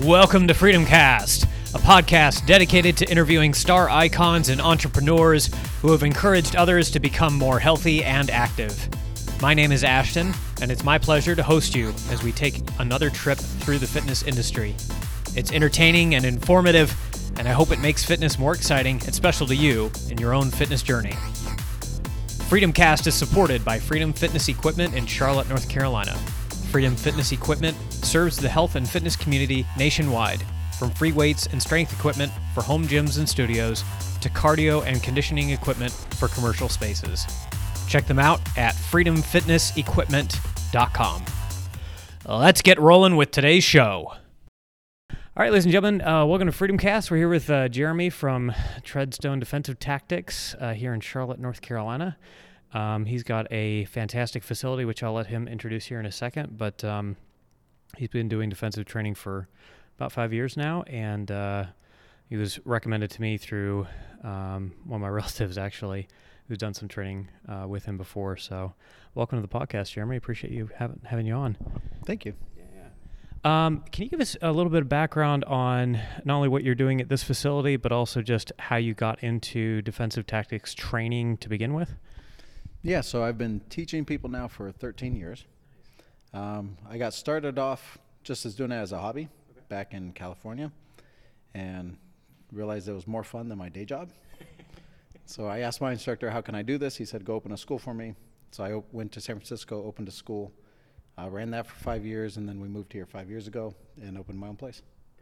Welcome to Freedom Cast, a podcast dedicated to interviewing star icons and entrepreneurs who have encouraged others to become more healthy and active. My name is Ashton, and it's my pleasure to host you as we take another trip through the fitness industry. It's entertaining and informative, and I hope it makes fitness more exciting and special to you in your own fitness journey. Freedom Cast is supported by Freedom Fitness Equipment in Charlotte, North Carolina. Freedom Fitness Equipment serves the health and fitness community nationwide, from free weights and strength equipment for home gyms and studios to cardio and conditioning equipment for commercial spaces. Check them out at freedomfitnessequipment.com. Let's get rolling with today's show. All right, ladies and gentlemen, welcome to Freedom Cast. We're here with Jeremy from Treadstone Defensive Tactics here in Charlotte, North Carolina. He's got a fantastic facility, which I'll let him introduce here in a second, but he's been doing defensive training for about 5 years now, and he was recommended to me through one of my relatives, actually, who's done some training with him before. So welcome to the podcast, Jeremy. Appreciate you having you on. Thank you. Can you give us a little bit of background on not only what you're doing at this facility, but also just how you got into defensive tactics training to begin with? Yeah, so I've been teaching people now for 13 years. I got started off just as doing it as a hobby back in California and realized it was more fun than my day job. So I asked my instructor, how can I do this? He said, go open a school for me. So I went to San Francisco, opened a school, ran that for 5 years, and then we moved here 5 years ago and opened my own place.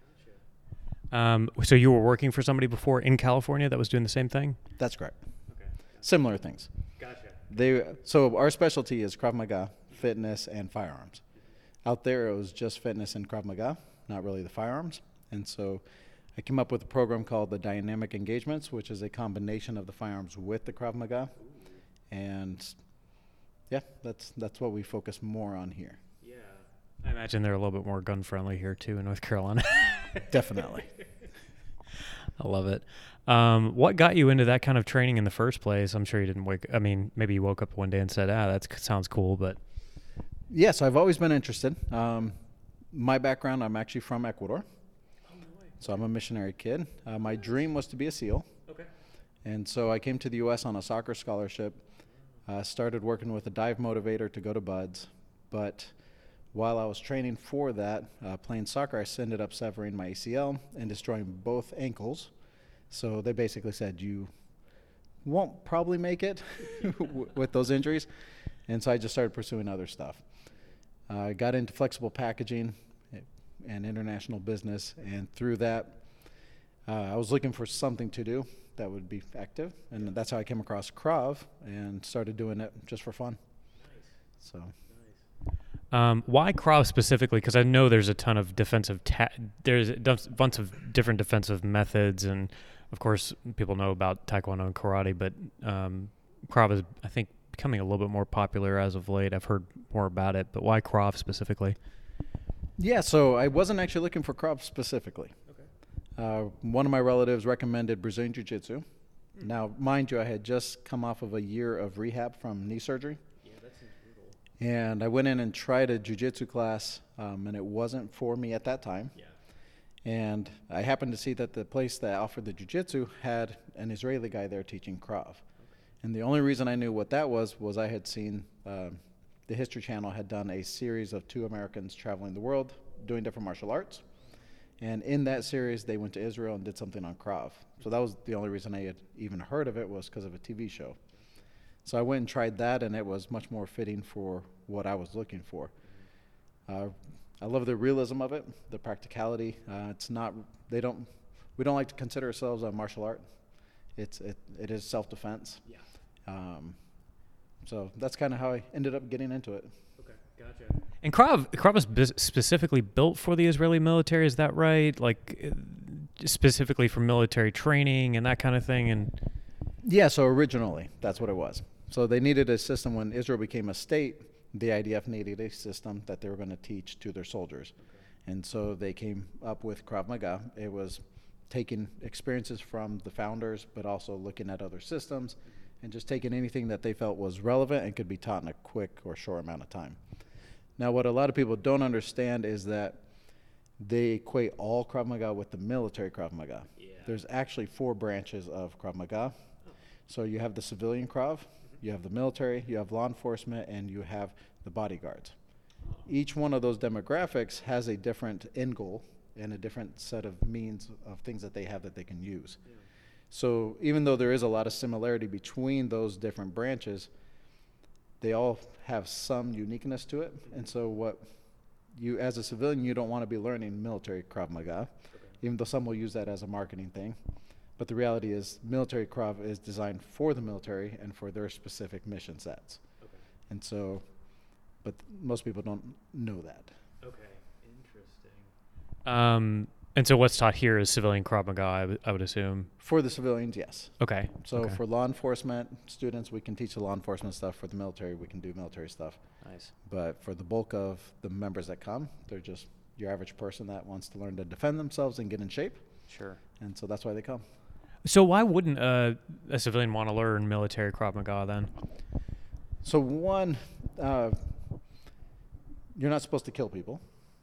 So you were working for somebody before in California that was doing the same thing? That's correct. Okay. Similar things. Gotcha. So our specialty is Krav Maga, fitness, and firearms. Out there, it was just fitness and Krav Maga, not really the firearms. And so I came up with a program called the Dynamic Engagements, which is a combination of the firearms with the Krav Maga. And yeah, that's what we focus more on here. Yeah. I imagine they're a little bit more gun-friendly here, too, in North Carolina. Definitely. I love it. What got you into that kind of training in the first place? I'm sure you didn't maybe you woke up one day and said, that sounds cool, but. Yes, I've always been interested. My background, I'm actually from Ecuador. Oh, no way. So I'm a missionary kid. My dream was to be a SEAL. Okay. And so I came to the U.S. on a soccer scholarship, started working with a dive motivator to go to BUD/S. But while I was training for that, playing soccer, I ended up severing my ACL and destroying both ankles. So they basically said, you won't probably make it with those injuries. And so I just started pursuing other stuff. I got into flexible packaging and international business. And through that, I was looking for something to do that would be active. And that's how I came across Krav and started doing it just for fun. Nice. So. Why Krav specifically? Because I know there's a ton of there's a bunch of different defensive methods, and of course people know about Taekwondo and Karate, but Krav is, I think, becoming a little bit more popular as of late. I've heard more about it, but why Krav specifically? Yeah, so I wasn't actually looking for Krav specifically. Okay. One of my relatives recommended Brazilian Jiu-Jitsu. Now, mind you, I had just come off of a year of rehab from knee surgery. And I went in and tried a jiu-jitsu class, and it wasn't for me at that time. Yeah. And I happened to see that the place that offered the jiu-jitsu had an Israeli guy there teaching Krav. Okay. And the only reason I knew what that was I had seen the History Channel had done a series of 2 Americans traveling the world doing different martial arts. And in that series, they went to Israel and did something on Krav. So that was the only reason I had even heard of it, was because of a TV show. So I went and tried that, and it was much more fitting for what I was looking for. I love the realism of it, the practicality. We don't like to consider ourselves a martial art. It is self-defense. Yeah. So that's kind of how I ended up getting into it. Okay, gotcha. And Krav is specifically built for the Israeli military, is that right? Like specifically for military training and that kind of thing? And yeah, so originally that's what it was. So they needed a system when Israel became a state. The IDF needed a system that they were going to teach to their soldiers. Okay. And so they came up with Krav Maga. It was taking experiences from the founders, but also looking at other systems and just taking anything that they felt was relevant and could be taught in a quick or short amount of time. Now, what a lot of people don't understand is that they equate all Krav Maga with the military Krav Maga. Yeah. There's actually 4 branches of Krav Maga. So you have the civilian Krav, you have the military, you have law enforcement, and you have the bodyguards. Each one of those demographics has a different end goal and a different set of means of things that they have that they can use. Yeah. So even though there is a lot of similarity between those different branches, they all have some uniqueness to it. And so what you, as a civilian, you don't want to be learning military Krav Maga, even though some will use that as a marketing thing. But the reality is military Krav is designed for the military and for their specific mission sets. Okay. And so, but most people don't know that. Okay, interesting. And so what's taught here is civilian Krav Maga, I would assume. For the civilians, yes. Okay. So for law enforcement students, we can teach the law enforcement stuff. For the military, we can do military stuff. Nice. But for the bulk of the members that come, they're just your average person that wants to learn to defend themselves and get in shape. Sure. And so that's why they come. So why wouldn't a civilian want to learn military Krav Maga then? So one, you're not supposed to kill people.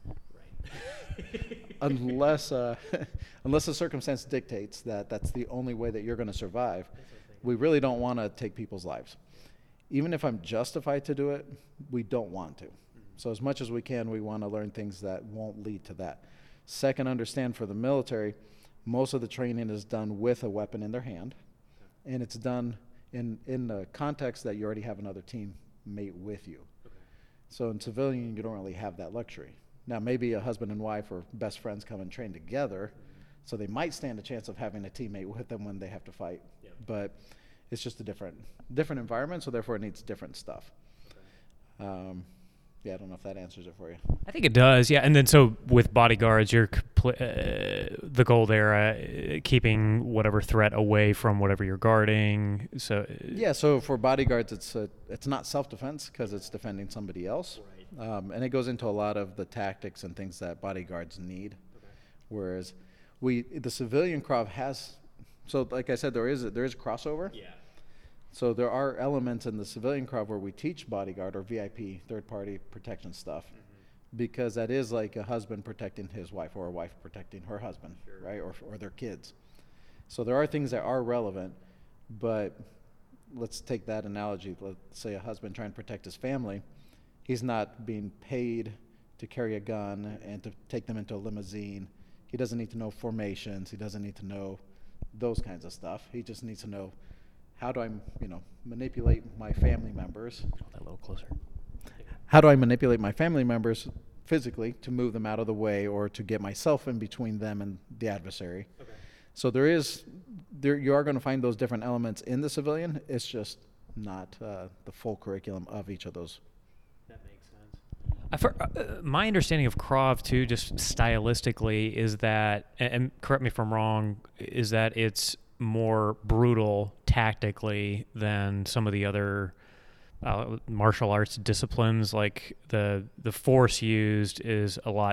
Right. unless the circumstance dictates that that's the only way that you're going to survive. We really don't want to take people's lives. Even if I'm justified to do it, we don't want to. So as much as we can, we want to learn things that won't lead to that. Second, understand for the military, most of the training is done with a weapon in their hand, and it's done in the context that you already have another teammate with you. Okay. So in civilian, you don't really have that luxury. Now, maybe a husband and wife or best friends come and train together, so they might stand a chance of having a teammate with them when they have to fight. Yep. But it's just a different environment, so therefore it needs different stuff. Okay. Yeah, I don't know if that answers it for you. I think it does, yeah. And then so with bodyguards, you're the goal there, keeping whatever threat away from whatever you're guarding. So yeah, so for bodyguards, it's not self-defense because it's defending somebody else. Right. And it goes into a lot of the tactics and things that bodyguards need. Okay. Whereas the civilian Krav has, so like I said, there is crossover. Yeah. So there are elements in the civilian Krav where we teach bodyguard or VIP, third-party protection stuff, because that is like a husband protecting his wife or a wife protecting her husband, sure. Right, or their kids. So there are things that are relevant, but let's take that analogy. Let's say a husband trying to protect his family. He's not being paid to carry a gun and to take them into a limousine. He doesn't need to know formations. He doesn't need to know those kinds of stuff. He just needs to know, how do I, manipulate my family members? A little closer. How do I manipulate my family members physically to move them out of the way or to get myself in between them and the adversary? Okay. So you are going to find those different elements in the civilian. It's just not the full curriculum of each of those. That makes sense. My understanding of Krav too, just stylistically, is that, and correct me if I'm wrong, is that it's more brutal tactically than some of the other martial arts disciplines. Like the force used is a lot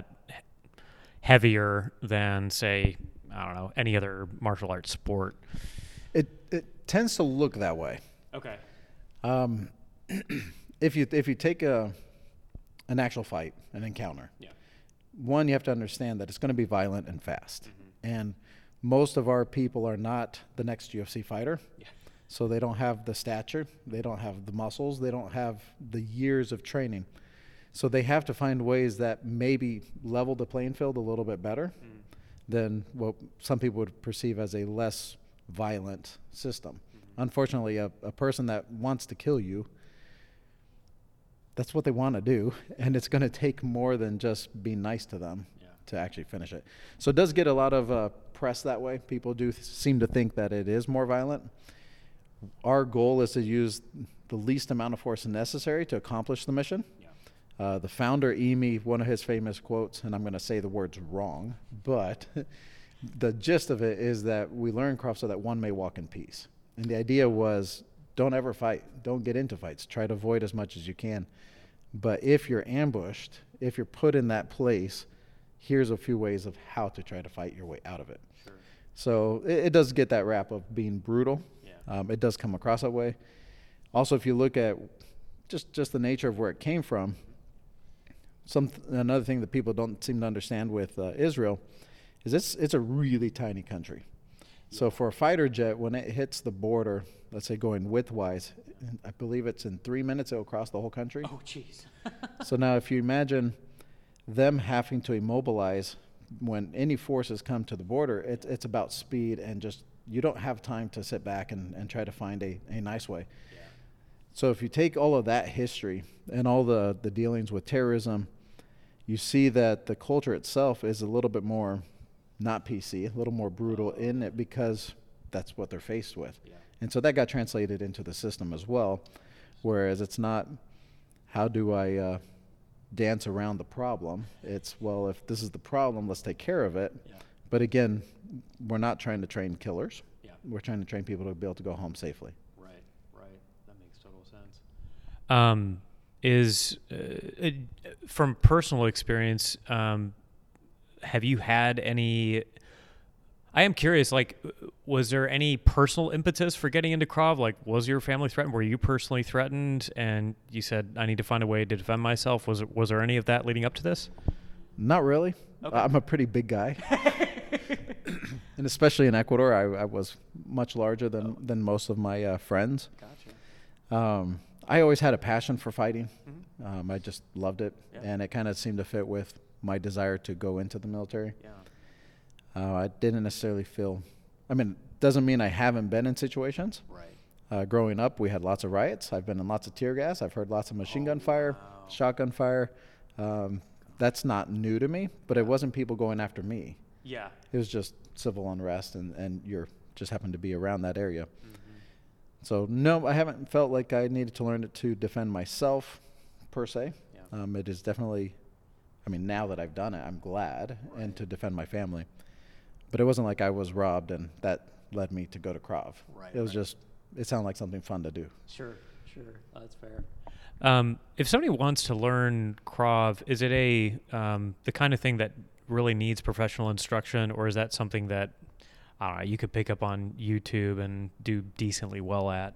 heavier than, say, I don't know, any other martial arts sport. It tends to look that way. Okay. If you take an actual fight, an encounter, yeah. One, you have to understand that it's going to be violent and fast. Mm-hmm. And most of our people are not the next UFC fighter. Yeah. So they don't have the stature, they don't have the muscles, they don't have the years of training. So they have to find ways that maybe level the playing field a little bit better than what some people would perceive as a less violent system. Mm-hmm. Unfortunately, a person that wants to kill you, that's what they want to do, and it's going to take more than just being nice to them to actually finish it. So it does get a lot of press that way. People do seem to think that it is more violent. Our goal is to use the least amount of force necessary to accomplish the mission. Yeah. The founder, Emi, one of his famous quotes, and I'm going to say the words wrong, but the gist of it is that we learn Krav so that one may walk in peace. And the idea was, don't ever fight. Don't get into fights. Try to avoid as much as you can. But if you're ambushed, if you're put in that place, here's a few ways of how to try to fight your way out of it. Sure. So it does get that rap of being brutal. Yeah. It does come across that way. Also, if you look at just the nature of where it came from, Another thing that people don't seem to understand with Israel is it's a really tiny country. So for a fighter jet, when it hits the border, let's say going widthwise, I believe it's in 3 minutes it'll cross the whole country. Oh, jeez. So now if you imagine them having to immobilize when any forces come to the border, it's about speed and just you don't have time to sit back and try to find a nice way. Yeah. So if you take all of that history and all the dealings with terrorism, you see that the culture itself is a little bit more not PC, a little more brutal in it because that's what they're faced with. Yeah. And so that got translated into the system as well, whereas it's not how do I dance around the problem. It's, well, if this is the problem, let's take care of it. Yeah. But again, we're not trying to train killers. Yeah. We're trying to train people to be able to go home safely. Right. That makes total sense. From personal experience, have you had any? I am curious. Like, was there any personal impetus for getting into Krav? Like, was your family threatened? Were you personally threatened? And you said, "I need to find a way to defend myself." Was there any of that leading up to this? Not really. Okay. I'm a pretty big guy. And especially in Ecuador, I was much larger than most of my friends. Gotcha. I always had a passion for fighting. Mm-hmm. I just loved it. Yeah. And it kind of seemed to fit with my desire to go into the military. Yeah. I didn't necessarily feel, doesn't mean I haven't been in situations. Right. Growing up, we had lots of riots. I've been in lots of tear gas. I've heard lots of machine gun fire, wow. shotgun fire. That's not new to me, but it wasn't people going after me. Yeah. It was just civil unrest, and you're just happened to be around that area. Mm-hmm. So no, I haven't felt like I needed to learn it to defend myself, per se. Yeah. It is definitely, now that I've done it, I'm glad, Right. and to defend my family. But it wasn't like I was robbed, and that led me to go to Krav. Right, It was right. just, it sounded like something fun to do. Sure. That's fair. If somebody wants to learn Krav, is it the kind of thing that really needs professional instruction, or is that something that, I don't know, you could pick up on YouTube and do decently well at?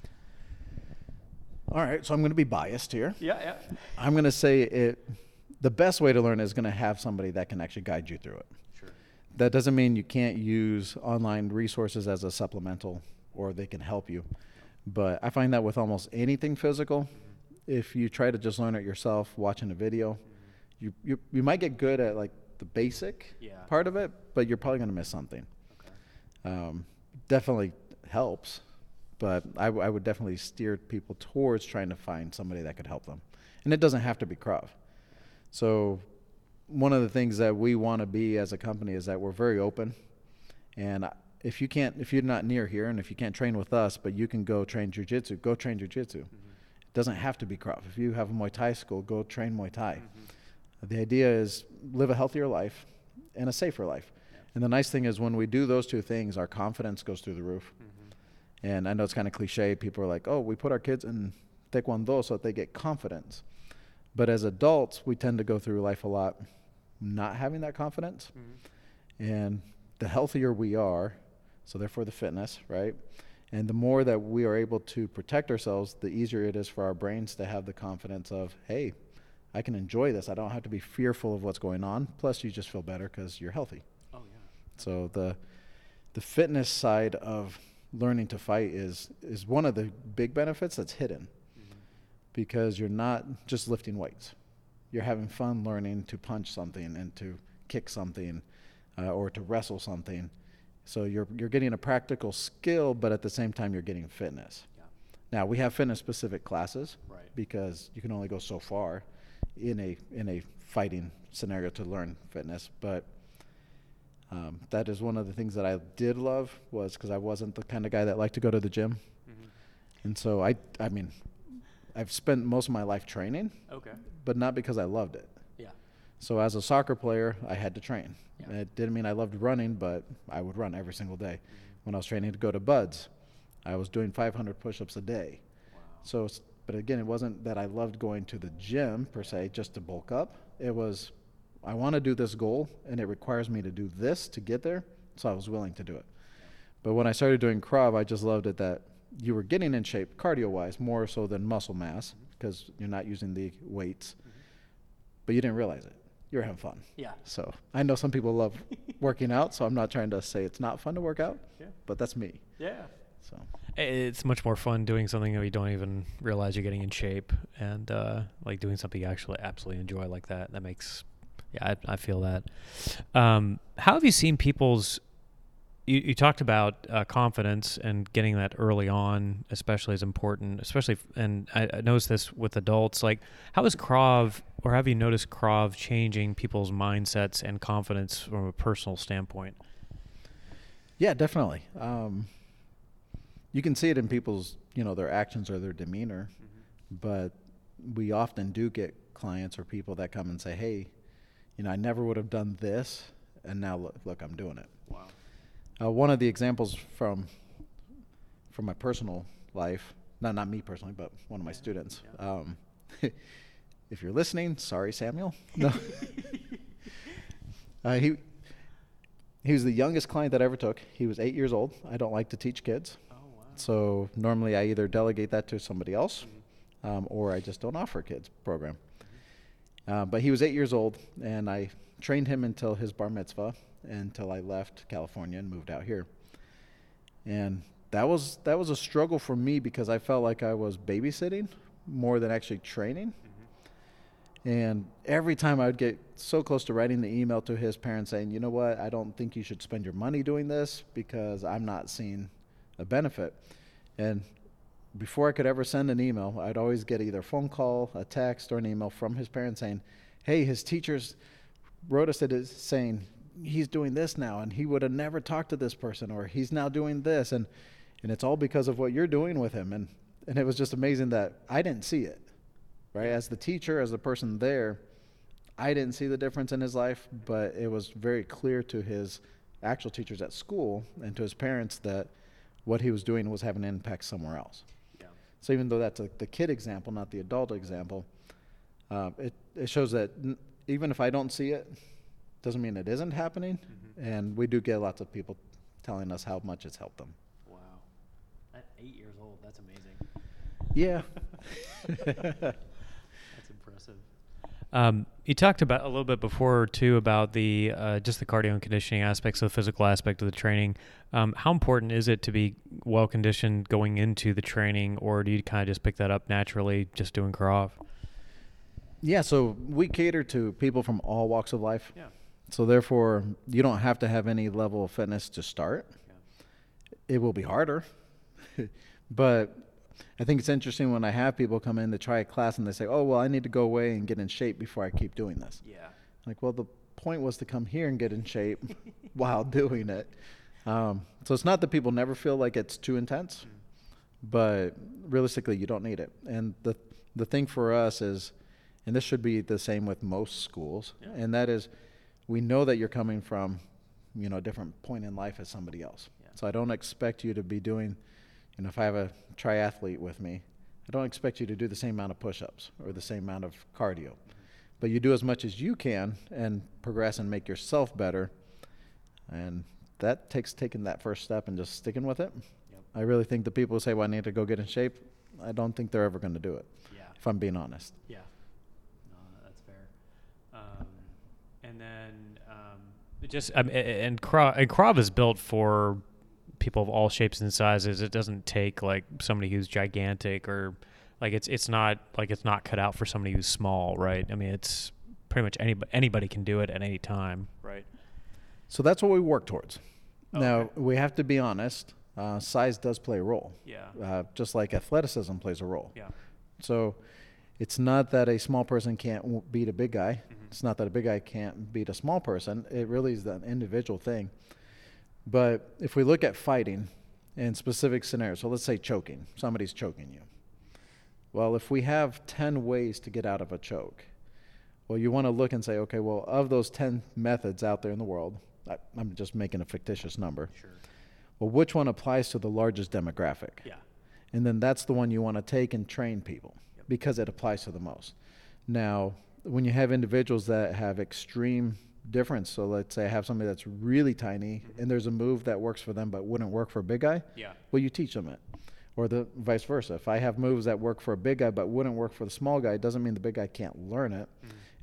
All right, so I'm going to be biased here. Yeah. I'm going to say the best way to learn is going to have somebody that can actually guide you through it. Sure. That doesn't mean you can't use online resources as a supplemental or they can help you. But I find that with almost anything physical, if you try to just learn it yourself, watching a video, you might get good at like the basic part of it, but you're probably going to miss something. Okay. Definitely helps, but I would definitely steer people towards trying to find somebody that could help them. And it doesn't have to be Krav. So one of the things that we want to be as a company is that we're very open. And if you're not near here and if you can't train with us, but you can go train jiu-jitsu, go train jiu-jitsu. Mm-hmm. It doesn't have to be Krav. If you have a Muay Thai school, go train Muay Thai. Mm-hmm. The idea is live a healthier life and a safer life. Yeah. And the nice thing is when we do those two things, our confidence goes through the roof. Mm-hmm. And I know it's kind of cliche. People are like, oh, we put our kids in Taekwondo so that they get confidence. But as adults, we tend to go through life a lot not having that confidence. Mm-hmm. And the healthier we are, so therefore the fitness, right? And the more that we are able to protect ourselves, the easier it is for our brains to have the confidence of, hey, I can enjoy this. I don't have to be fearful of what's going on. Plus, you just feel better because you're healthy. Oh, yeah. So the fitness side of learning to fight is one of the big benefits that's hidden, because you're not just lifting weights. You're having fun learning to punch something and to kick something or to wrestle something. So you're getting a practical skill, but at the same time you're getting fitness. Yeah. Now we have fitness specific classes, Right. because you can only go so far in a fighting scenario to learn fitness. But that is one of the things that I did love, was because I wasn't the kind of guy that liked to go to the gym. Mm-hmm. And so I've spent most of my life training, Okay. but not because I loved it. Yeah. So as a soccer player, I had to train. Yeah. It didn't mean I loved running, but I would run every single day. When I was training to go to Buds, I was doing 500 push-ups a day. Wow. So, but again, it wasn't that I loved going to the gym per se just to bulk up. It was, I want to do this goal, and it requires me to do this to get there, so I was willing to do it. But when I started doing Krav, I just loved it that you were getting in shape cardio-wise more so than muscle mass, because you're not using the weights. but you didn't realize it. You're having fun. Yeah. So I know some people love working out, so I'm not trying to say it's not fun to work out, but that's me. Yeah. So It's much more fun doing something that you don't even realize you're getting in shape, and like doing something you actually absolutely enjoy like that. That makes, I feel that. How have you seen people's? You talked about confidence and getting that early on, especially is important, especially, and I noticed this with adults. Like, how is Krav, or have you noticed Krav changing people's mindsets and confidence from a personal standpoint? Yeah, definitely. You can see it in people's, their actions or their demeanor, but we often do get clients or people that come and say, hey, I never would have done this, and now look, I'm doing it. Wow. One of the examples from my personal life, not me personally, but one of my students. If you're listening, sorry, Samuel. No. He was the youngest client that I ever took. He was 8 years old. I don't like to teach kids. Oh, wow. So normally I either delegate that to somebody else, or I just don't offer a kids program. But he was 8 years old, and I trained him until his bar mitzvah, until I left California and moved out here. And that was a struggle for me because I felt like I was babysitting more than actually training. And every time I would get so close to writing the email to his parents saying, you know what, I don't think you should spend your money doing this because I'm not seeing a benefit. And before I could ever send an email, I'd always get either a phone call, a text, or an email from his parents saying, hey, his teachers wrote us saying he's doing this now, and he would have never talked to this person, or he's now doing this, and it's all because of what you're doing with him. And it was just amazing that I didn't see it, right? As the teacher, as the person there, I didn't see the difference in his life, but it was very clear to his actual teachers at school and to his parents that what he was doing was having an impact somewhere else. Yeah. So even though that's the kid example, not the adult example, it shows that even if I don't see it, doesn't mean it isn't happening. And we do get lots of people telling us how much it's helped them. Wow. At 8 years old, that's amazing. Yeah. That's impressive. You talked about a little bit before too about the just the cardio and conditioning aspects, of the physical aspect of the training. How important is it to be well conditioned going into the training, or do you kind of just pick that up naturally just doing Krav? Yeah, so we cater to people from all walks of life. Yeah. So therefore, you don't have to have any level of fitness to start. Yeah. It will be harder, but I think it's interesting when I have people come in to try a class and they say, oh, well, I need to go away and get in shape before I keep doing this. Yeah. Like, well, the point was to come here and get in shape while doing it. So it's not that people never feel like it's too intense, but realistically, you don't need it. And the thing for us is, and this should be the same with most schools, and that is, we know that you're coming from, a different point in life as somebody else. Yeah. So I don't expect you to be doing, if I have a triathlete with me, I don't expect you to do the same amount of push-ups or the same amount of cardio. But you do as much as you can and progress and make yourself better. And that takes taking that first step and just sticking with it. Yep. I really think the people who say, well, I need to go get in shape, I don't think they're ever going to do it, if I'm being honest. Yeah. That's fair. And then and Krav is built for people of all shapes and sizes. It doesn't take like somebody who's gigantic, or like it's not cut out for somebody who's small, right? I mean, it's pretty much anybody can do it at any time, right? So that's what we work towards. Now, we have to be honest. Size does play a role. Yeah. Just like athleticism plays a role. Yeah. So it's not that a small person can't beat a big guy. Mm-hmm. It's not that a big guy can't beat a small person. It really is an individual thing. But if we look at fighting in specific scenarios, so let's say choking, somebody's choking you. Well, if we have 10 ways to get out of a choke, well, you want to look and say, okay, well, of those 10 methods out there in the world, I'm just making a fictitious number. Sure. Well, which one applies to the largest demographic? Yeah. And then that's the one you want to take and train people, because it applies to the most. Now, when you have individuals that have extreme difference, so let's say I have somebody that's really tiny, mm-hmm. and there's a move that works for them but wouldn't work for a big guy, well, you teach them it. Or the vice versa. If I have moves that work for a big guy but wouldn't work for the small guy, it doesn't mean the big guy can't learn it. Mm-hmm.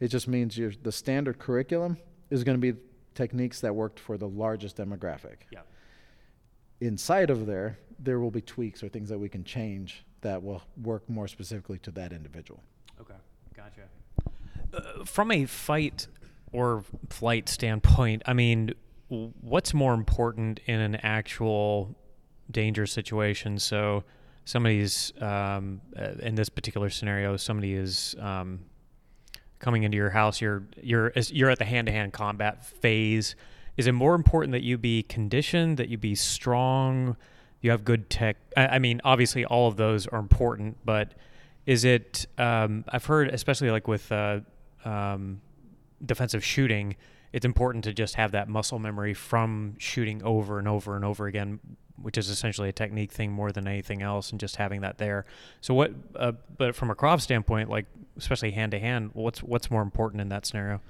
It just means the standard curriculum is going to be techniques that worked for the largest demographic. Yeah. Inside of there will be tweaks or things that we can change that will work more specifically to that individual. Okay, gotcha. From a fight or flight standpoint, I mean, what's more important in an actual danger situation? So somebody's, in this particular scenario, somebody is coming into your house, you're at the hand-to-hand combat phase. Is it more important that you be conditioned, that you be strong, you have good tech? I mean, obviously all of those are important, but is it, I've heard, especially like with defensive shooting, it's important to just have that muscle memory from shooting over and over and over again, which is essentially a technique thing more than anything else, and just having that there. So what, but from a Krav standpoint, like especially hand to hand, what's more important in that scenario?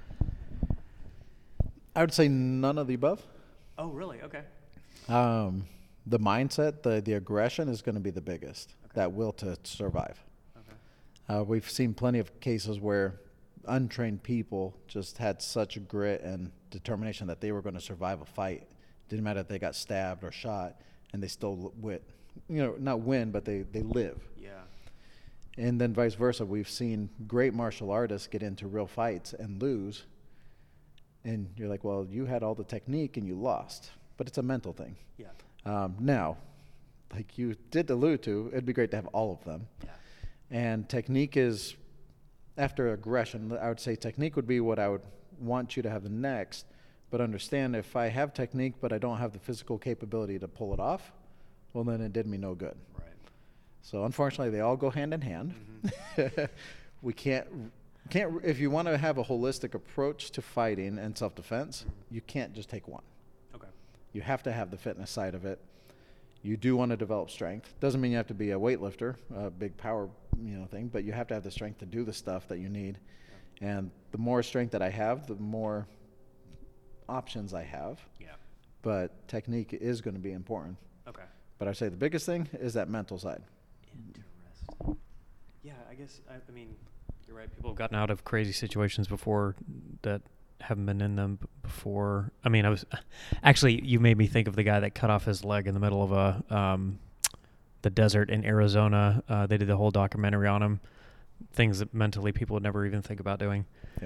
I would say none of the above. Oh, really? Okay. The mindset, the aggression is going to be the biggest. Okay. That will to survive. Okay. We've seen plenty of cases where untrained people just had such grit and determination that they were going to survive a fight. Didn't matter if they got stabbed or shot, and they still not win, but they live. Yeah. And then vice versa. We've seen great martial artists get into real fights and lose. And you're like, well, you had all the technique and you lost. But it's a mental thing. Yeah. Now, like you did allude to, it'd be great to have all of them. Yeah. And technique is, after aggression, I would say technique would be what I would want you to have next. But understand, if I have technique but I don't have the physical capability to pull it off, well, then it did me no good. Right. So unfortunately, they all go hand in hand. Mm-hmm. We can't. If you want to have a holistic approach to fighting and self-defense, you can't just take one. Okay. You have to have the fitness side of it. You do want to develop strength. Doesn't mean you have to be a weightlifter, a big power, thing, but you have to have the strength to do the stuff that you need. Yeah. And the more strength that I have, the more options I have. Yeah. But technique is going to be important. Okay. But I say the biggest thing is that mental side. Interesting. Yeah, I guess, I mean, you're right. People have gotten out of crazy situations before that haven't been in them before. I mean, you made me think of the guy that cut off his leg in the middle of the desert in Arizona. They did the whole documentary on him. Things that mentally people would never even think about doing.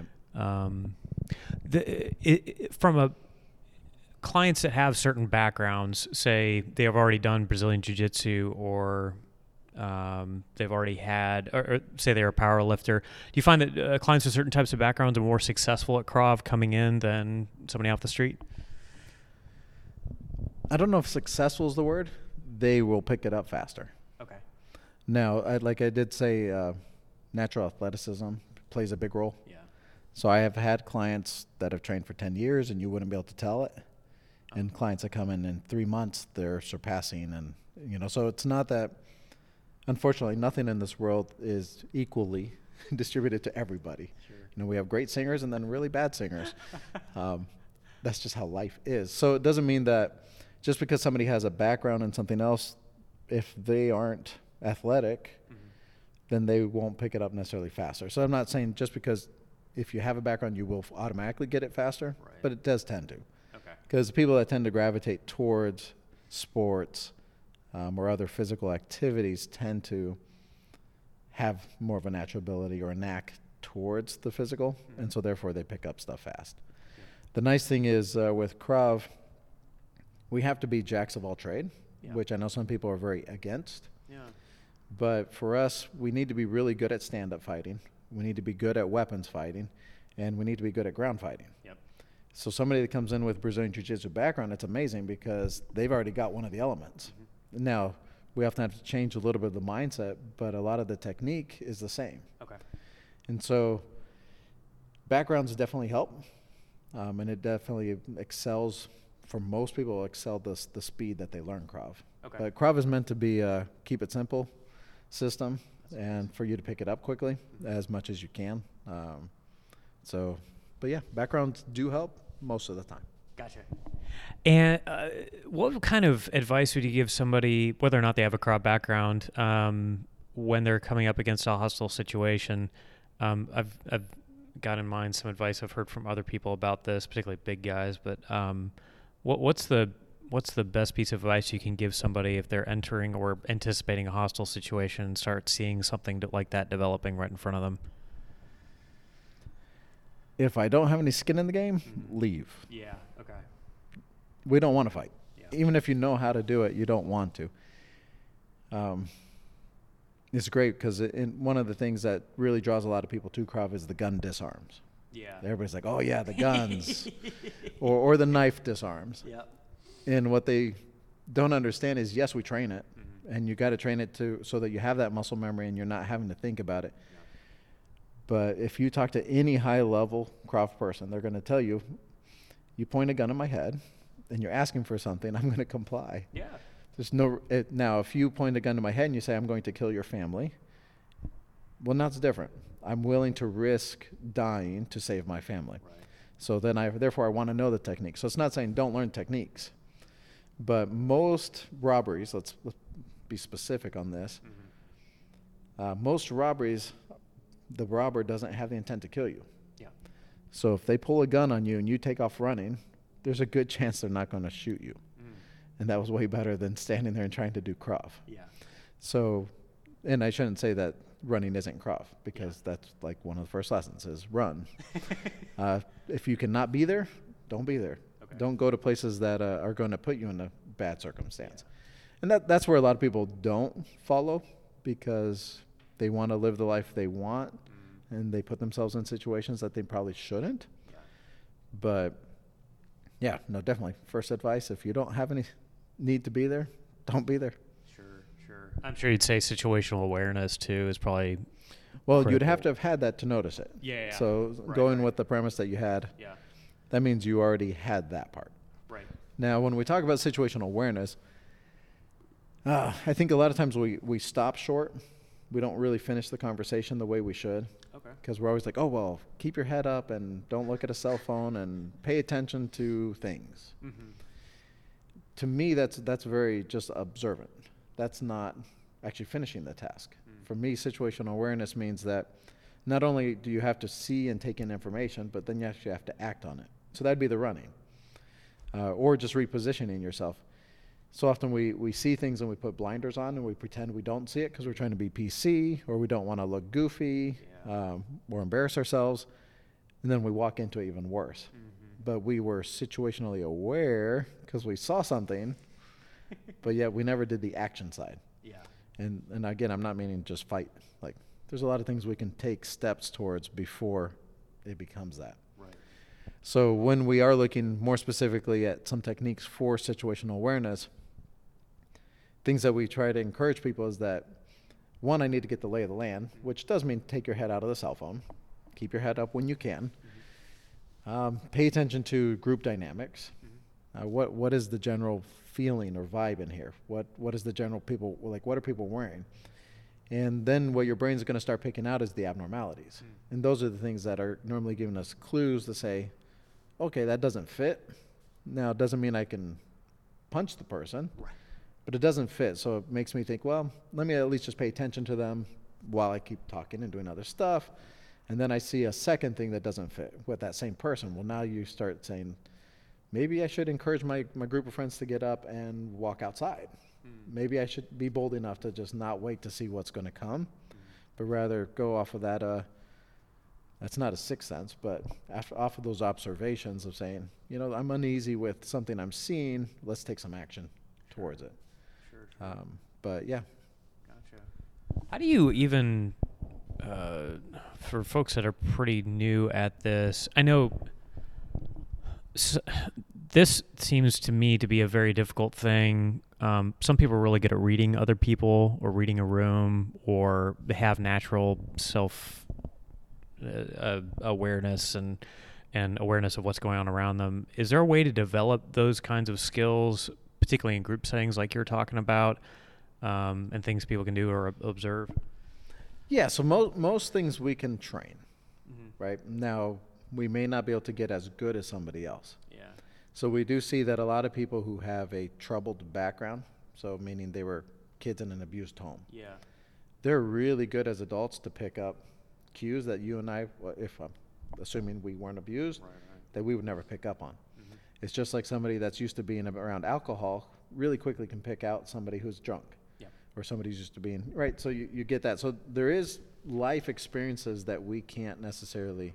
Yep. From clients that have certain backgrounds, say they have already done Brazilian Jiu-Jitsu or they've already had, or say they're a power lifter. Do you find that clients with certain types of backgrounds are more successful at Krav coming in than somebody off the street? I don't know if successful is the word. They will pick it up faster. Okay. Now, like I did say, natural athleticism plays a big role. Yeah. So I have had clients that have trained for 10 years and you wouldn't be able to tell it. And clients that come in 3 months, they're surpassing. And, so it's not that, unfortunately, nothing in this world is equally distributed to everybody. Sure. We have great singers and then really bad singers. That's just how life is. So it doesn't mean that just because somebody has a background in something else, if they aren't athletic, then they won't pick it up necessarily faster. So I'm not saying just because if you have a background, you will automatically get it faster, right. But it does tend to. Because people that tend to gravitate towards sports or other physical activities tend to have more of a natural ability or a knack towards the physical, and so therefore they pick up stuff fast. Yeah. The nice thing is with Krav, we have to be jacks of all trade, which I know some people are very against. Yeah. But for us, we need to be really good at stand-up fighting. We need to be good at weapons fighting, and we need to be good at ground fighting. Yep. So somebody that comes in with Brazilian Jiu-Jitsu background, it's amazing because they've already got one of the elements. Mm-hmm. Now, we often have to change a little bit of the mindset, but a lot of the technique is the same. Okay. And so backgrounds definitely help, and it definitely excels, for most people, excel the speed that they learn Krav. Okay. But Krav is meant to be a keep it simple system, and for you to pick it up quickly as much as you can. But yeah, backgrounds do help most of the time. Gotcha. And what kind of advice would you give somebody, whether or not they have a Krav background, when they're coming up against a hostile situation? I've got in mind some advice I've heard from other people about this, particularly big guys. But what's the best piece of advice you can give somebody if they're entering or anticipating a hostile situation and start seeing something like that developing right in front of them? If I don't have any skin in the game, leave. Yeah. Okay. We don't want to fight. Yeah. Even if you know how to do it, you don't want to. It's great because one of the things that really draws a lot of people to Krav is the gun disarms. Yeah. Everybody's like, oh, yeah, the guns or the knife disarms. Yeah. And what they don't understand is, yes, we train it, and you got to train it so that you have that muscle memory and you're not having to think about it. Yeah. But if you talk to any high-level Krav person, they're going to tell you, you point a gun at my head and you're asking for something, I'm going to comply. Yeah. There's now, if you point a gun to my head and you say, I'm going to kill your family, well, now it's different. I'm willing to risk dying to save my family. Right. So then therefore I want to know the technique. So it's not saying don't learn techniques. But most robberies, let's be specific on this, most robberies, the robber doesn't have the intent to kill you. Yeah. So if they pull a gun on you and you take off running, there's a good chance they're not going to shoot you. And that was way better than standing there and trying to do Krav. Yeah. So, and I shouldn't say that running isn't Krav, because that's like one of the first lessons is run. If you cannot be there, don't be there. Okay. Don't go to places that are going to put you in a bad circumstance. Yeah. And that's where a lot of people don't follow, because they want to live the life they want, and they put themselves in situations that they probably shouldn't. Yeah. But yeah, no, definitely. First advice, if you don't have any need to be there, don't be there. Sure. I'm sure you'd say situational awareness too is probably critical. You'd have to have had that to notice it. Yeah. So going with the premise that you had, that means you already had that part. Right. Now, when we talk about situational awareness, I think a lot of times we stop short. We don't really finish the conversation the way we should. Okay. Because we're always like, oh, well, keep your head up and don't look at a cell phone and pay attention to things. Mm-hmm. To me, that's very just observant. That's not actually finishing the task. For me, situational awareness means that not only do you have to see and take in information, but then you actually have to act on it. So that'd be the running, or just repositioning yourself. So often we see things and we put blinders on and we pretend we don't see it because we're trying to be PC, or we don't want to look goofy or embarrass ourselves, and then we walk into it even worse. Mm-hmm. But we were situationally aware because we saw something, but yet we never did the action side. Yeah. And again, I'm not meaning just fight. Like, there's a lot of things we can take steps towards before it becomes that. Right. So when we are looking more specifically at some techniques for situational awareness, things that we try to encourage people is that, one, I need to get the lay of the land, which does mean take your head out of the cell phone. Keep your head up when you can. Pay attention to group dynamics. What is the general feeling or vibe in here? What is the general people, like, what are people wearing? And then what your brain's going to start picking out is the abnormalities. And those are the things that are normally giving us clues to say, okay, that doesn't fit. Now, it doesn't mean I can punch the person, but it doesn't fit. So it makes me think, well, let me at least just pay attention to them while I keep talking and doing other stuff. And then I see a second thing that doesn't fit with that same person. Well, now you start saying, maybe I should encourage my group of friends to get up and walk outside. Maybe I should be bold enough to just not wait to see what's going to come, but rather go off of that, that's not a sixth sense, but off of those observations of saying, I'm uneasy with something I'm seeing, let's take some action towards it. Sure. But yeah. Gotcha. How do you even, for folks that are pretty new at this, I know this seems to me to be a very difficult thing. Some people are really good at reading other people or reading a room, or have natural self awareness and awareness of what's going on around them. Is there a way to develop those kinds of skills, particularly in group settings like you're talking about, and things people can do or observe? Yeah, so most things we can train, right? Now, we may not be able to get as good as somebody else. Yeah. So we do see that a lot of people who have a troubled background, so meaning they were kids in an abused home, they're really good as adults to pick up cues that you and I, if assuming we weren't abused, Right. that we would never pick up on. Mm-hmm. It's just like somebody that's used to being around alcohol really quickly can pick out somebody who's drunk. Yeah. Or somebody's used to being, right? So you get that. So there is life experiences that we can't necessarily,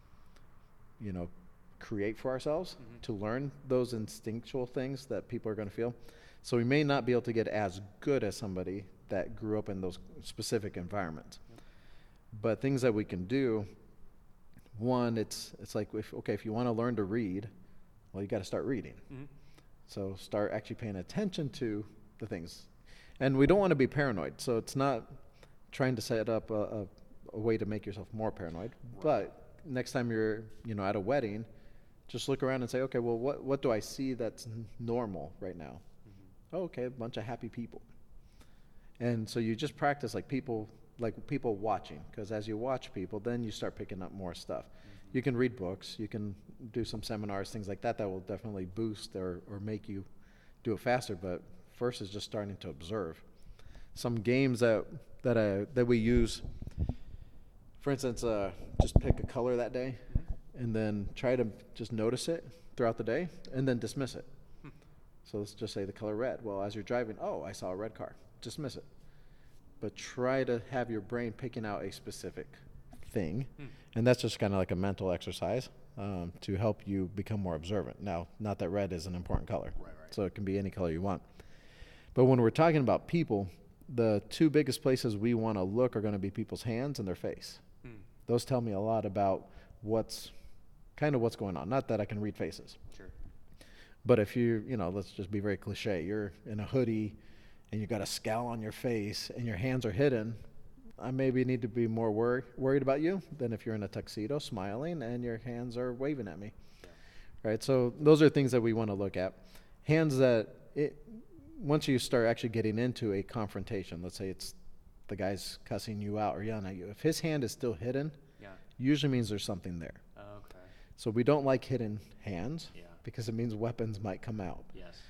create for ourselves to learn those instinctual things that people are going to feel. So we may not be able to get as good as somebody that grew up in those specific environments. But things that we can do, one, it's like, if you want to learn to read, well, you got to start reading. Mm-hmm. So start actually paying attention to the things. And we don't want to be paranoid. So it's not trying to set up a way to make yourself more paranoid. Right. But next time you're, at a wedding, just look around and say, okay, well, what do I see that's normal right now? Mm-hmm. Oh, okay, a bunch of happy people. And so you just practice like people watching, because as you watch people, then you start picking up more stuff. Mm-hmm. You can read books, you can do some seminars, things like that will definitely boost or make you do it faster. But first is just starting to observe. Some games that we use, for instance, just pick a color that day, and then try to just notice it throughout the day, and then dismiss it. So let's just say the color red. Well, as you're driving, oh, I saw a red car. Dismiss it. But try to have your brain picking out a specific thing, and that's just kind of like a mental exercise to help you become more observant. Now, not that red is an important color, Right. so it can be any color you want. But when we're talking about people, the two biggest places we want to look are going to be people's hands and their face. Those tell me a lot about what's going on. Not that I can read faces. Sure. But if let's just be very cliche. You're in a hoodie and you got a scowl on your face and your hands are hidden, I maybe need to be more worried about you than if you're in a tuxedo smiling and your hands are waving at me. Yeah. Right? So those are things that we want to look at. Hands once you start actually getting into a confrontation, let's say it's the guy's cussing you out or yelling at you, if his hand is still hidden, Yeah. usually means there's something there. Okay. So we don't like hidden hands Yeah. because it means weapons might come out. Yes.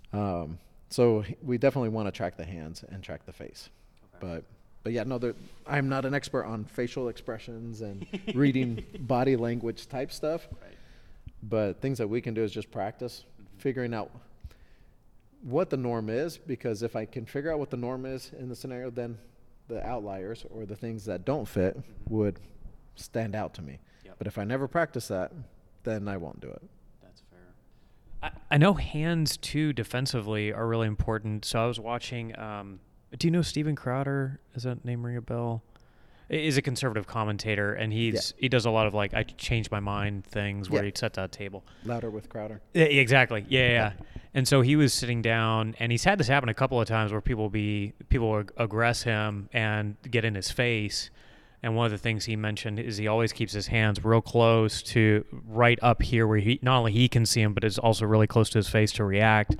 So we definitely want to track the hands and track the face. Okay. But yeah, no, I'm not an expert on facial expressions and reading body language type stuff. Right. But things that we can do is just practice figuring out what the norm is, because if I can figure out what the norm is in the scenario, then the outliers or the things that don't fit would stand out to me. Yep. But if I never practice that, then I won't do it. That's fair. I know hands too defensively are really important. So I was watching. Do you know Steven Crowder? Does that name ring a bell? He's a conservative commentator, and he does a lot of like I change my mind things where he sets out a table. Louder with Crowder. Yeah, exactly. Yeah. And so he was sitting down, and he's had this happen a couple of times where people aggress him and get in his face. And one of the things he mentioned is he always keeps his hands real close to right up here where not only he can see him, but is also really close to his face to react.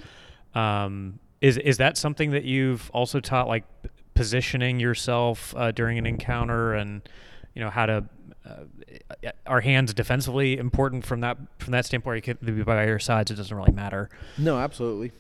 Is that something that you've also taught, like positioning yourself during an encounter, and how to are hands defensively important from that standpoint? You could be by your sides; it doesn't really matter. No, absolutely.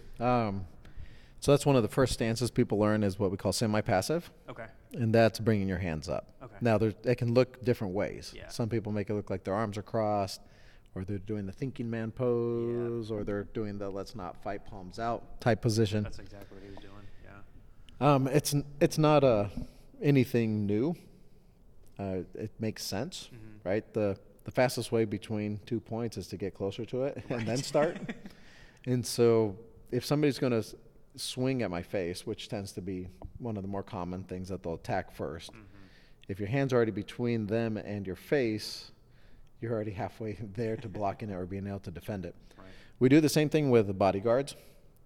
So that's one of the first stances people learn is what we call semi-passive. Okay. And that's bringing your hands up. Okay. Now, it can look different ways. Yeah. Some people make it look like their arms are crossed, or they're doing the thinking man pose, or they're doing the let's not fight palms out type position. That's exactly what he was doing. Yeah. It's not anything new. It makes sense, right? The fastest way between 2 points is to get closer to it and then start. And so if somebody's going to swing at my face, which tends to be one of the more common things that they'll attack first, if your hand's already between them and your face, you're already halfway there to blocking it or being able to defend it. Right. We do the same thing with the bodyguards.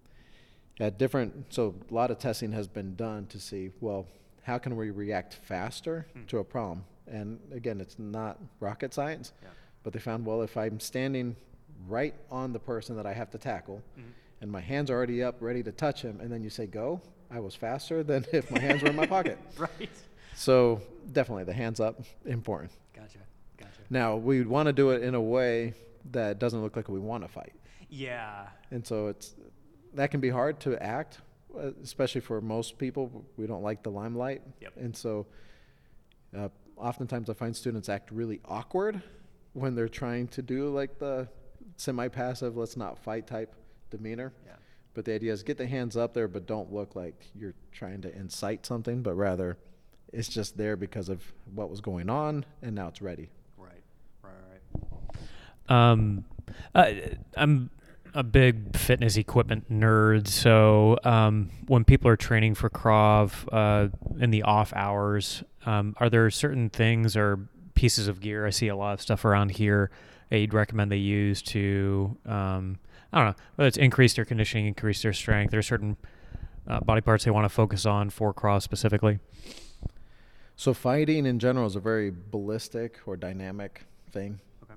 So a lot of testing has been done to see, well, how can we react faster to a problem? And again, it's not rocket science, but they found, well, if I'm standing right on the person that I have to tackle, and my hands are already up, ready to touch him, and then you say go, I was faster than if my hands were in my pocket. Right. So definitely the hands up, important. Gotcha. Now, we want to do it in a way that doesn't look like we want to fight. Yeah. And so that can be hard to act, especially for most people. We don't like the limelight. Yep. And so oftentimes I find students act really awkward when they're trying to do like the semi-passive, let's not fight type demeanor. Yeah. But the idea is get the hands up there, but don't look like you're trying to incite something, but rather it's just there because of what was going on, and now it's ready. I'm a big fitness equipment nerd, so when people are training for Krav in the off hours, are there certain things or pieces of gear? I see a lot of stuff around here that you'd recommend they use to, I don't know, whether it's increase their conditioning, increase their strength. There are certain body parts they want to focus on for Krav specifically. So fighting in general is a very ballistic or dynamic thing. Okay.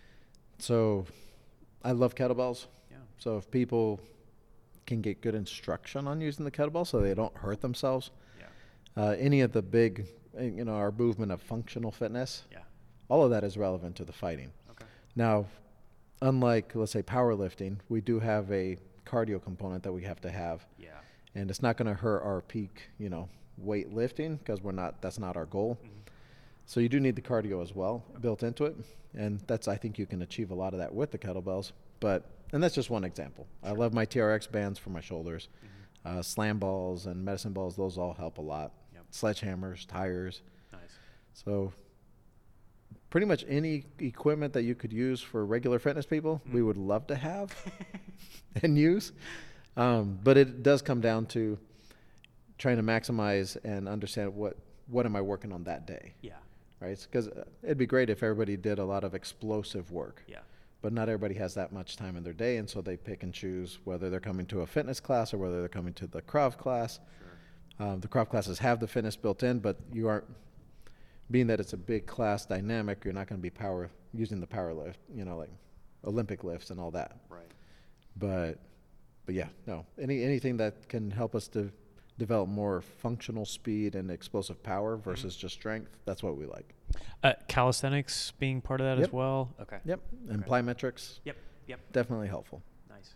So I love kettlebells. Yeah. So if people can get good instruction on using the kettlebell so they don't hurt themselves, any of the big, our movement of functional fitness, all of that is relevant to the fighting. Okay. Now, unlike, let's say, powerlifting, we do have a cardio component that we have to have. Yeah. And it's not going to hurt our peak, weight lifting, because that's not our goal. Mm-hmm. So you do need the cardio as well built into it. And I think you can achieve a lot of that with the kettlebells. And that's just one example. Sure. I love my TRX bands for my shoulders. Mm-hmm. Slam balls and medicine balls, those all help a lot. Yep. Sledgehammers, tires. Nice. So pretty much any equipment that you could use for regular fitness people, we would love to have and use. But it does come down to trying to maximize and understand what am I working on that day. Yeah. Right? Because it'd be great if everybody did a lot of explosive work. Yeah. But not everybody has that much time in their day, and so they pick and choose whether they're coming to a fitness class or whether they're coming to the Krav class. Sure. The Krav classes have the fitness built in, but you aren't, being that it's a big class dynamic, you're not going to be using the power lift, like Olympic lifts and all that. Right. But yeah, no, anything that can help us to develop more functional speed and explosive power versus just strength, that's what we like. Calisthenics being part of that as well? Okay. Yep. And plyometrics. Yep. Definitely helpful. Nice.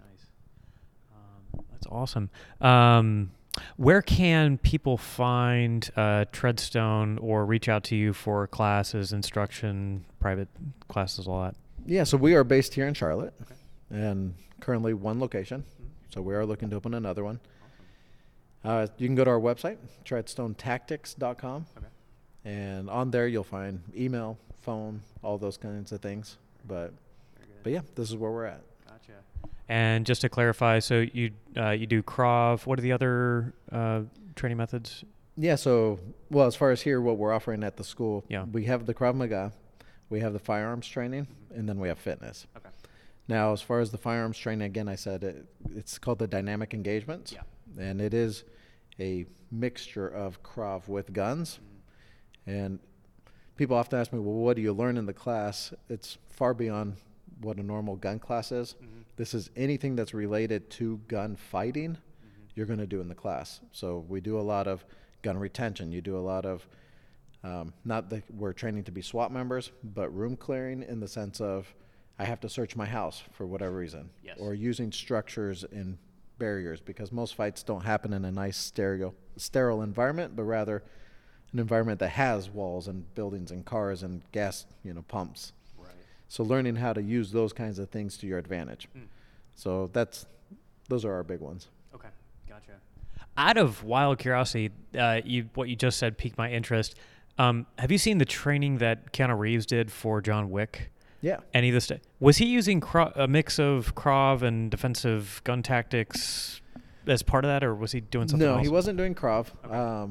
That's awesome. Where can people find Treadstone or reach out to you for classes, instruction, private classes, all that? Yeah, so we are based here in Charlotte, and currently one location. So we are looking to open another one. Awesome. You can go to our website, treadstonetactics.com. Okay. And on there you'll find email, phone, all those kinds of things. But yeah, this is where we're at. Gotcha. And just to clarify, so you do Krav. What are the other training methods? Yeah, so, as far as here, what we're offering at the school, we have the Krav Maga, we have the firearms training, and then we have fitness. Okay. Now, as far as the firearms training, again, I said it's called the dynamic engagements, and it is a mixture of Krav with guns. And people often ask me, well, what do you learn in the class? It's far beyond what a normal gun class is. Mm-hmm. This is anything that's related to gun fighting, you're going to do in the class. So we do a lot of gun retention. You do a lot of, not that we're training to be SWAT members, but room clearing in the sense of I have to search my house for whatever reason. Yes. Or using structures and barriers, because most fights don't happen in a nice sterile environment, but rather an environment that has walls and buildings and cars and gas, pumps. Right. So learning how to use those kinds of things to your advantage. So those are our big ones. Okay, gotcha. Out of wild curiosity, what you just said piqued my interest. Have you seen the training that Keanu Reeves did for John Wick? Yeah. Any of this stuff? Was he using a mix of Krav and defensive gun tactics as part of that, or was he doing something else? No, he wasn't doing Krav. Okay.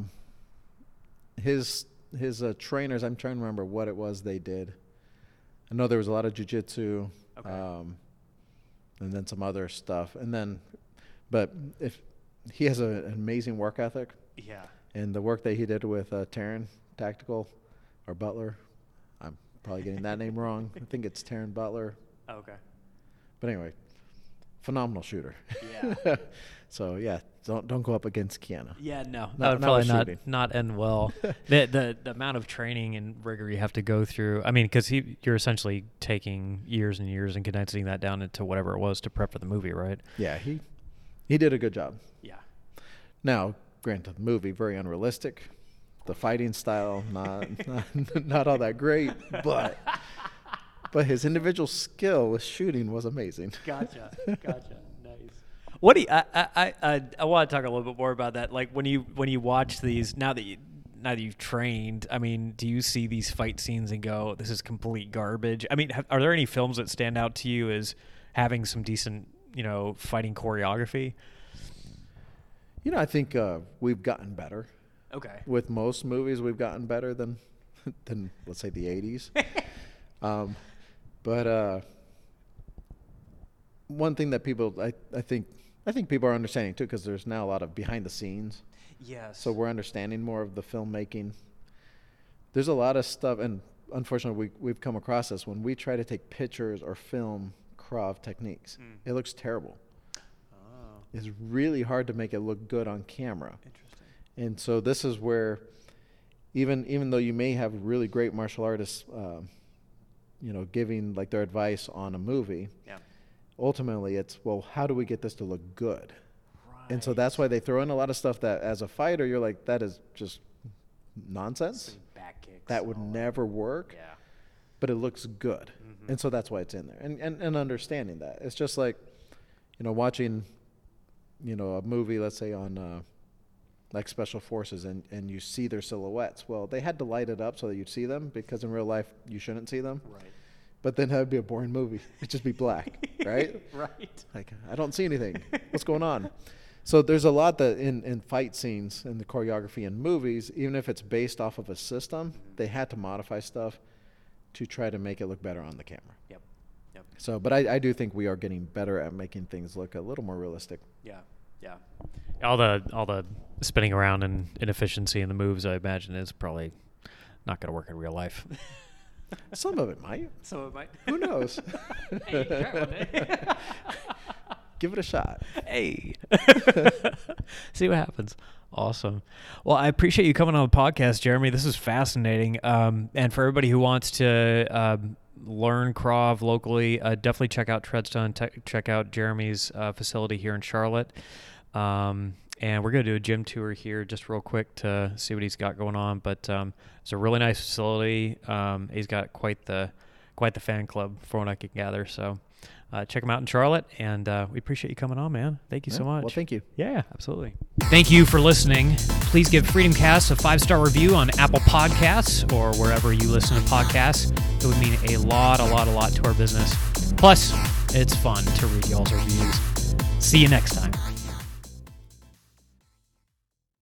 His trainers, I'm trying to remember what it was they did. I know there was a lot of jiu-jitsu, and then some other stuff. But if he has an amazing work ethic. Yeah. And the work that he did with Taron Tactical, or Butler, I'm probably getting that name wrong. I think it's Taron Butler. Oh, okay. But anyway, phenomenal shooter. Yeah. So yeah, don't go up against Keanu. Yeah, no, that would probably not end well. the amount of training and rigor you have to go through. I mean, because you're essentially taking years and years and condensing that down into whatever it was to prep for the movie, right? Yeah, he did a good job. Yeah. Now, granted, the movie very unrealistic. The fighting style not all that great, but But his individual skill with shooting was amazing. Gotcha. Nice. What do you, I want to talk a little bit more about that. Like when you watch these now that you've trained, I mean, do you see these fight scenes and go, this is complete garbage? I mean, are there any films that stand out to you as having some decent, fighting choreography? I think we've gotten better. Okay. With most movies, we've gotten better than let's say the 80s. But one thing that people, I think people are understanding too, because there's now a lot of behind the scenes. Yes. So we're understanding more of the filmmaking. There's a lot of stuff, and unfortunately, we've come across this when we try to take pictures or film Krav techniques. It looks terrible. Oh. It's really hard to make it look good on camera. Interesting. And so this is where, even though you may have really great martial artists, giving like their advice on a movie, Yeah. ultimately it's, well, how do we get this to look good? Right. And so that's why they throw in a lot of stuff that as a fighter, you're like, that is just nonsense. Some back kicks. That would and all never work, Yeah. but it looks good. Mhm. And so that's why it's in there. And understanding that. It's just like, watching, a movie, let's say on like Special Forces, and you see their silhouettes. Well, they had to light it up so that you'd see them, because in real life you shouldn't see them. Right. But then that would be a boring movie. It'd just be black, right? Right. Like, I don't see anything. What's going on? So there's a lot that in fight scenes and the choreography in movies, even if it's based off of a system, they had to modify stuff to try to make it look better on the camera. Yep. So, but I do think we are getting better at making things look a little more realistic. Yeah. All the spinning around and inefficiency in the moves, I imagine, is probably not going to work in real life. Some of it might. Some of it might. Who knows? Hey, try one day. Give it a shot. Hey. See what happens. Awesome. Well, I appreciate you coming on the podcast, Jeremy. This is fascinating. And for everybody who wants to learn Krav locally, definitely check out Treadstone. Check out Jeremy's facility here in Charlotte. And we're going to do a gym tour here just real quick to see what he's got going on. But it's a really nice facility. He's got quite the fan club for what I can gather. So check him out in Charlotte. And we appreciate you coming on, man. Thank you so much. Well, thank you. Yeah, absolutely. Thank you for listening. Please give Freedom Cast a 5-star review on Apple Podcasts or wherever you listen to podcasts. It would mean a lot to our business. Plus, it's fun to read y'all's reviews. See you next time.